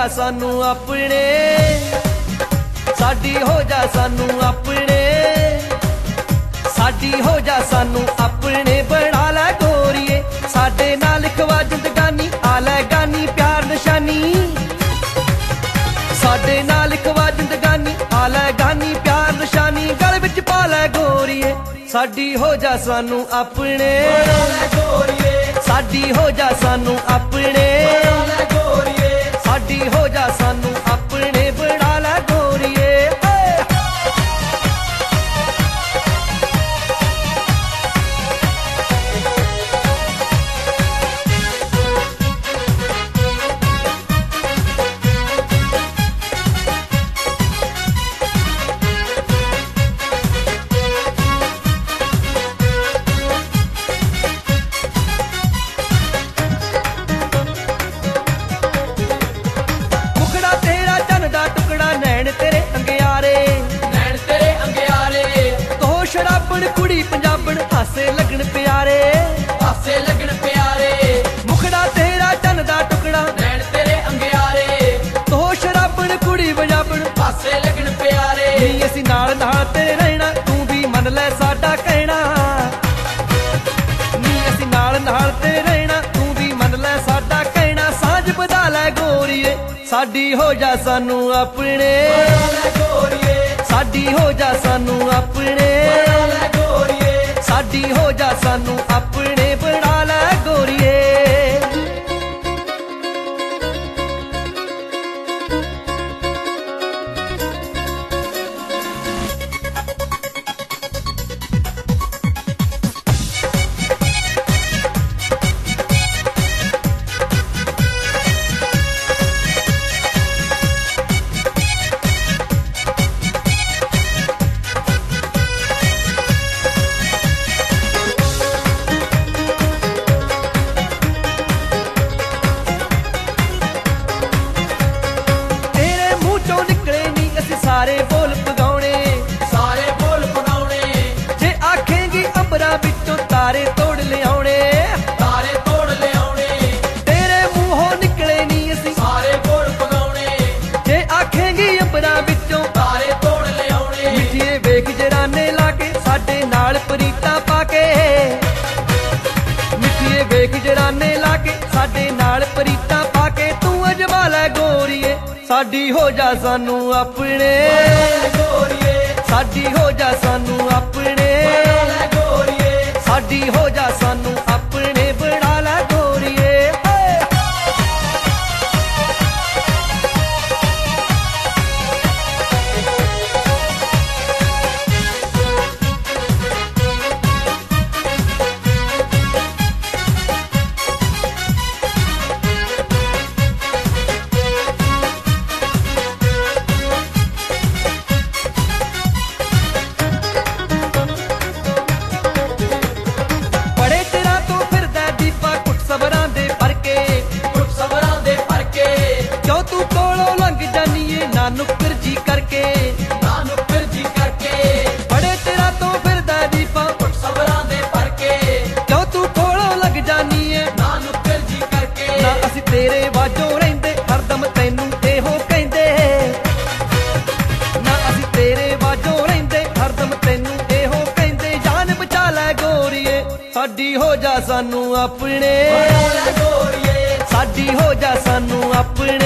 जा सानू अपने, साडी हो जा सानू अपने, साडी हो जा सानू अपने बना लै गोरीए। साडे नाल खवा जिंदगानी आ लै गानी प्यार निशानी, साडे नाल खवा जिंदगानी आ लै गानी प्यार निशानी। गल विच पा लै गोरीए, साडी हो जा सानू अपने, साडी हो जा सानू अपने, साडी हो जा सानू अपने बना लै गोरीए। शराबण कुड़ी पंजाबण हासे लगन प्यारे, हासे लगन प्यारे। मुखड़ा तेरा चन दा टुकड़ा नैन तेरे अंगियारे, तो शराबण कुड़ी पंजाबण हासे लगन प्यारे। नी असी नाल नाल तेरे रहना तू भी मन लै साडा कहना, नी असी नाल नाल तेरे रहना तू भी मन लै साडा कहना। सांझ बधा लै गोरीए, साडी हो जा सानू अपने, साडी हो जा सानू अपने, साडी हो जा सानू अपने बना लै गोरीए। सारे बोल पगाउणे, सारे बोल पगाउणे। जे आखेंगी अंबरां विचों तारे तोड़ लियाउणे, तारे तोड़ लियाउणे। तेरे मूंहों निकले नी असीं सारे बोल पगाउणे, जे आखेंगी अंबरां विचों तारे तोड़ लियाउणे। मिठिए वेख जराने लाके साडे नाल परीतां पाके, मिठिए वेख जराने लाके साडे नाल परीतां पाके। तू अजमा लै गोरीए, साडी हो जा सानू अपने, साडी हो जा सानू अपने, साडी हो जा सानू अपने बना लै गोरीए। नुक्कर जी करके, ना नुक्कर जी करके। बड़े तेरा तो फिरदा दीपा कुछ सबरां दे परके, क्यों तू कोलों लग जानी है ना नुक्कर जी करके। ना असी तेरे वाजों रहिंदे हरदम तैनू एहो कहंदे, ना असी तेरे वाजों रहिंदे हरदम तैनू एहो कहंदे। जान बचा लै गोरीए, साडी हो जा सानू अपने, साडी हो जा सानू अपने,